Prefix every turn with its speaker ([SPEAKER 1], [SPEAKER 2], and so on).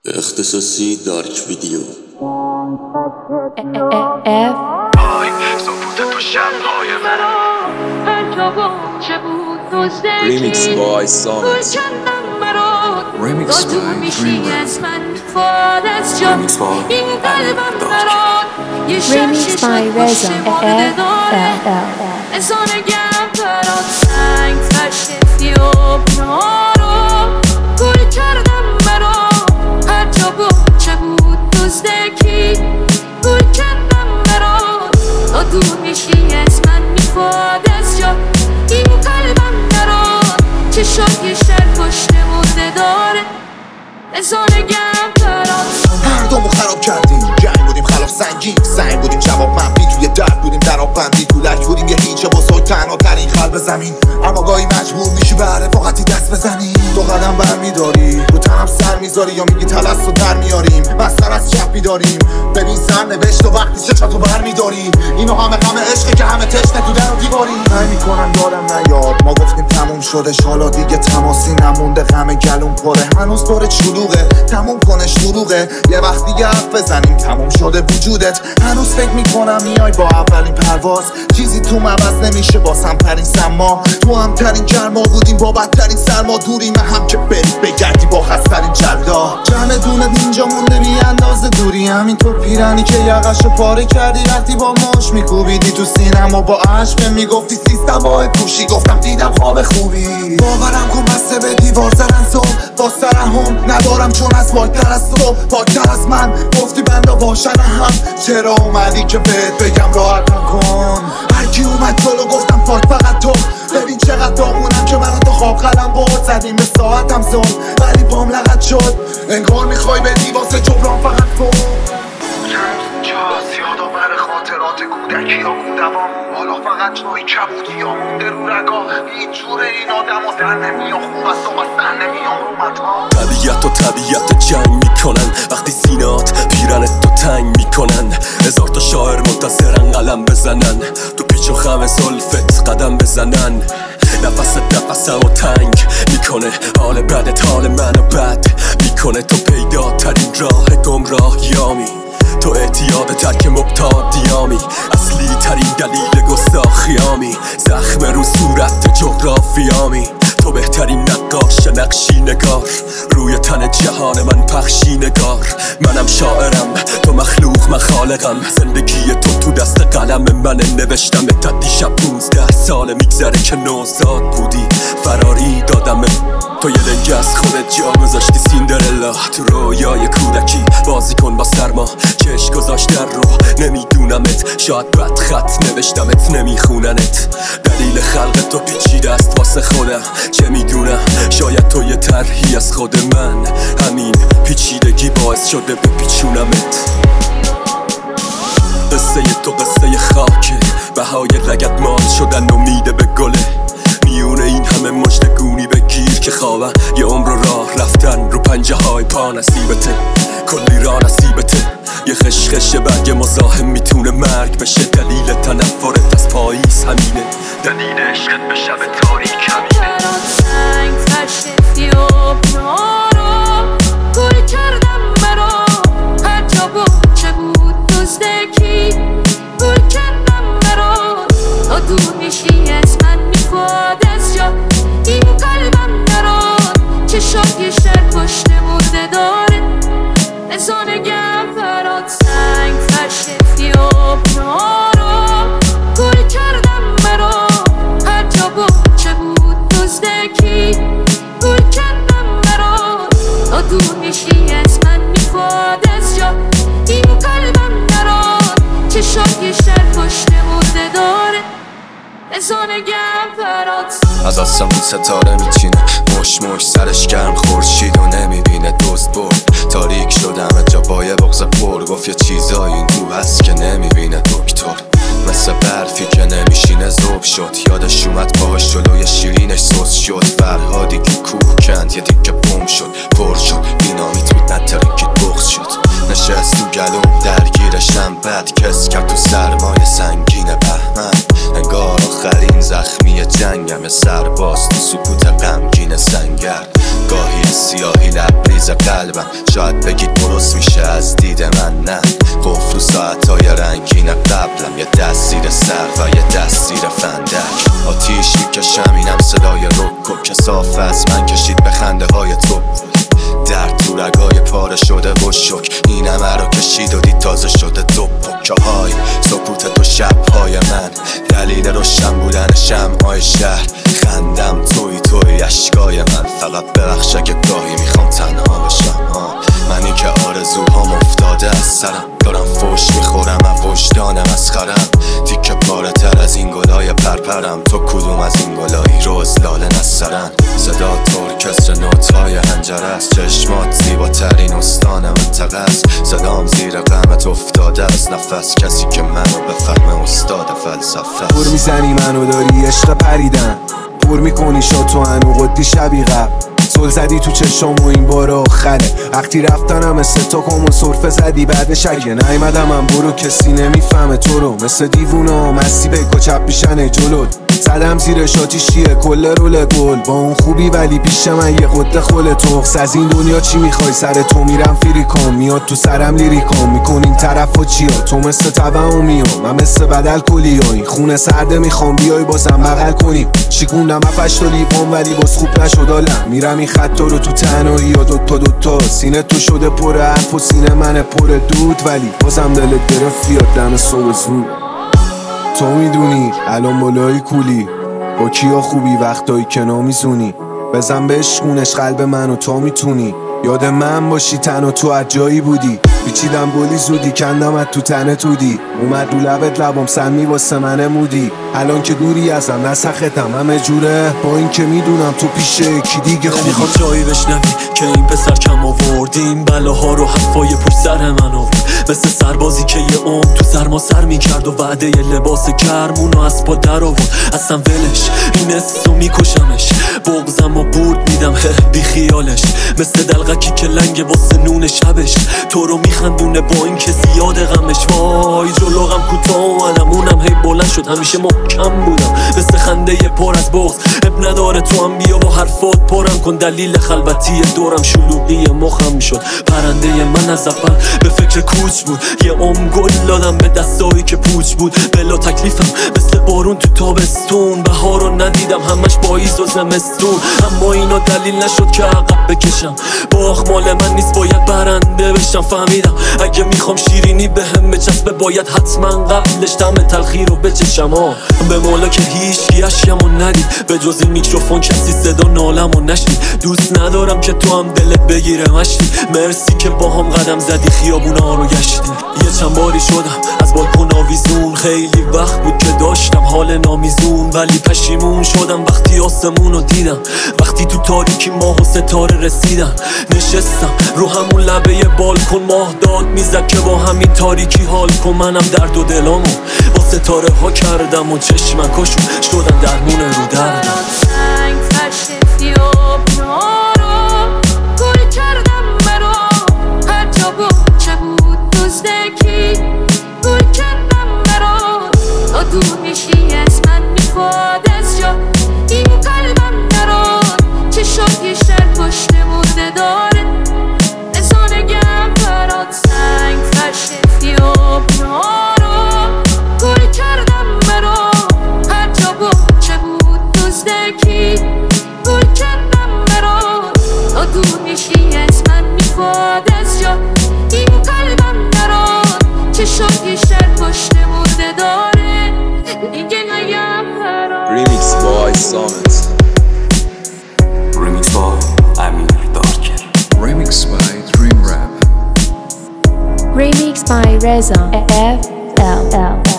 [SPEAKER 1] اختصاصی دارک ویدیو.
[SPEAKER 2] های سکوت تو شبهای
[SPEAKER 3] Remix by Sonnet.
[SPEAKER 1] Remix by Dreamer.
[SPEAKER 4] Remix by Reza
[SPEAKER 5] هر دومو خراب کردیم، جنگ بودیم خلاف سنگین، سنگ بودیم جواب منفی، توی درد بودیم دراب بندی، تو لک بودیم یه هیچ بزرگ تنها ترین قلب زمین. اما گاهی مجبور میشی به رفاقتی دست بزنی، دو قدم برمیداری رو تنم سر میذاری، یا میگی تلس رو در میاریم مستر از چپ میداریم. ببین سر نوشت و وقتی چشاتو برمیداری، اینو همه عشقه که همه تشنه تو در و دیواری. نمیکنم یادم نیاد ما گفتیم تموم شدش، حالا دیگه تماسی نمونده، غم گلوم پره هنوز داره چلوغه، تموم کنش دروغه، یه وقت دیگه حرف بزنیم تموم شده وجودت. هنوز فکر میکنم میای با اولین پرواز، چیزی تو عوض نمیشه باسم ترین سما، تو هم ترین گرما بودیم با بدترین سرما، دوری من هم که بری بگردی با خسترین جلدا. جمع دونه اینجا مونده بی اندازه دوری، همینطور پیرنی که یقشو پاره کردی وقتی با ماش میکوبیدی تو سینما، با عشق میگفتی سیستم با پوشی، گفتم دیدم خواب خوبی. باورم کن بسته به دیوار زدن صبح با سرهم ندارم، چون از پاکتر از تو پاکتر از من، گفتی بندا باشن هم، چرا اومدی که بهت بگم راحتم کن. هرکی اومد جلو گفتم پاک فقط تو، ببین چقدر دامونم که منو تو خواب قلم برد، زدیم به ساعتم زون ولی پام لغت شد، انگار میخوای بدی واسه جبران فقط تو.
[SPEAKER 2] جاست یادآور خاطرات کودکی ها بودوام، حالا فقط جایی کبودی ها مونده رو رگا، هیچ جور این آدم ها در نمیام، خوب است و بستن نمیام رومت ها.
[SPEAKER 6] طبیعت و طبیعت جنگ میکنن وقتی سینات پیرنت تو تنگ میکنن، هزار تا شاعر منتظرن قلم بزنن، تو پیچ و خم زلفت قدم بزنن، نفسم و تنگ میکنه، حال بدت حال منو بد میکنه، تو پیدا ترین راه گمراهیامی، تو اعتیاد ترک مبتادیامی، اصلی ترین دلیل گستاخیامی، زخم رو صورت جغرافیامی، تو بهترین نقاش نقشی نگار، روی تن جهان من پخشی نگار، منم شاعرم تو مخلوق من خالقم، زندگی تو دست قلم من نوشتم، تا دیشب 15 ساله میگذره که نوزاد بودی، فراری دادم تو یه لنگ از خودت جا گذاشتی سیندرلا، تو رویای کودکی بازی کن با سرما، چشم گذاشت در رو نمیدونمت، شاید بد خط نوشتمت نمیخوننت، دلیل خلق تو پیچیده است واسه خودم، چه میدونم شاید تو یه طرحی از خود من، همین پیچیدگی باعث شده بپیچونمت. قصه تو قصه خاکه، بهای لگت مال شدن امیده به گله، میونه این همه مشتگونی بگیر که خوابم، یه عمر راه رفتن رو پنجه های پا نصیبته، کلی راه نصیبته، یه خشخش برگ مزاحم میتونه مرگ بشه، دلیل تنفرت از پاییز همینه، دلیل عشقت به شب تاریک همینه.
[SPEAKER 3] از آسمون ستاره میچینه، مش سرش گرم خورشید و نمیبینه، دوست برد تاریک شدم جا با یه بغض پر، گفت یه چیزایی این تو هست که نمیبینه دکتر، مثل برفی که نمیشینه ذوب شد، یادش اومد پاهاش جلوی شیرینش سوس شد، فرهادی که کوه کند یه دیگه بوم شد، پر شد بینامیت بود نترکید بغض شد، نشست تو گلوم درگیرشم، بد کس کرد تو سرمایه سنگین بهمن، انگار آخرین زخمی جنگم، سرباز تو سکوت غمگین سنگر، گاهی سیاهی لبریز قلب قلبم. شاید بگید درست میشه از دید من، نه قفل و ساعتهای رنگین قبلم، یه دست زیر سر و یه دست زیر فندک. آتیش میکشم اینم صدای رک که صاف از من کشید به خنده های تو. درد تو رگای پاره شده و شک این همه رو کشید و دید تازه شده دو پکه های سکوت تو شبهای من، دلیل روشن بودن شمعهای شهر. خندم توی اشکای من، فقط ببخش اگه گاهی میخوام تنها بشم. منی که آرزوهام افتاده از سرم، دارم فوش میخورم از وجدان مسخرم. تیکه پاره تر از این گلای پرپرم، تو کدوم از این گلایی روز لاله نسرن. صدا ترکستر نوت‌های حنجره است، چشمات زیباترین استان منطقه است. صدام زیر غمت افتاده از نفس، کسی که منو بفهمه استاد فلسفه.
[SPEAKER 7] پر میزنی منو داری عشق پریدن، پر میکنی شاتو هنو قدی شبی قبل. سل زدی تو چشم و این بار آخره، وقتی رفتنم مثل تا کم و صرفه زدی بعدش اگه نیمدم من برو کسی نمیفهمه تو رو. مثل دیوونا مستی بگو چپ میشنه جلوت، زدم زیر شاتیشیه کل رول گل. با اون خوبی ولی پیش من یه قده خل تخص. از این دنیا چی میخوای سر تو میرم فریکام، میاد تو سرم لیریکام میکنین طرف و چیا. تو مثل طبع و میام من مثل بدل کلی ها، این خونه سرده میخوام بیای بازم بغل کنیم. شیکوندم افش تا لیوان ولی باز خوب نشد آلم، میرم این خطا رو تو تنهایی یا دوتا سینه تو شده پر حرف و سینه من پر دود، ولی بازم دلت گرفت بیاد دم صبح زود. تو میدونی الان بالای کولی با کیا خوبی وقتایی که نمیزونی، بزن بشکونش قلب منو تو میتونی. یاد من باشی تنها تو از جایی بودی، پیچیدم گلی زودی کندمت تو تنه تودی. اومد رو لبت لبام سمی واسه من مودی، الان که دوری ازم نسختم همه جوره. با این که میدونم تو پیش یکی دیگه خوبی.
[SPEAKER 6] نمیخوام جایی بشنوی که این پسر کم آوردیم، بلاها رو حرفای پشت سر من آورد. مثل سربازی که یه عمر تو سرما سر میکرد و وعده یه لباس گرمونو از پا در آورد. اصلا ولش این اسو میکشمش، بغضم و برد میدم بی خیالش. مثل دلغکی که لنگ واسه نون شبش، تو رو میخندونه با این که زیاد غمش. وای جلو غم کوتاه اومدم اونم هی بلند شد، همیشه محکم بودم مثل خنده پر از بغض. اب نداره تو هم بیا با حرفات پرم کن، دلیل خلوتی دورم شلوغی مخم شد. پرنده من از اول به فکر کوچ بود، یه گل دادم به دستایی که پوچ بود. بلا تکلیفم مثل بارون تو تابستون، بهارو ندیدم همش پاییز و زمستون. اما اینا دلیل نشد که عقب بکشم، باخ مال من نیست باید برنده بشم. فهمیدم اگه میخوام شیرینی بهم بچسبه باید حتما قبلش طعم تلخی رو بچشم. به مولا که هیچ اشکمو ندید، به جز این میکروفون کسی صدا نالمو نشنید. دوست ندارم که تو هم دلت بگیره مشتی، مرسی که با هم قدم زدی خیابونا رو گشتی. یه چند باری شدم از بالکن آویزون، خیلی وقت بود که داشتم حال نامیزون، ولی پشیمون شدم وقتی آسمون رو دیدم. وقتی تو تاریکی ماه و ستاره رسیدم، نشستم رو همون لبه بالکن، ماه داد میزد که با همین تاریکی حال کن. منم درد و دلامو با ستاره ها کردم و چشمکاشون شدن درمون رو دردم.
[SPEAKER 3] Remix by Summit.
[SPEAKER 6] Remix by Amir Darker.
[SPEAKER 1] Remix by Dream Rap.
[SPEAKER 4] Remix by Reza FLL.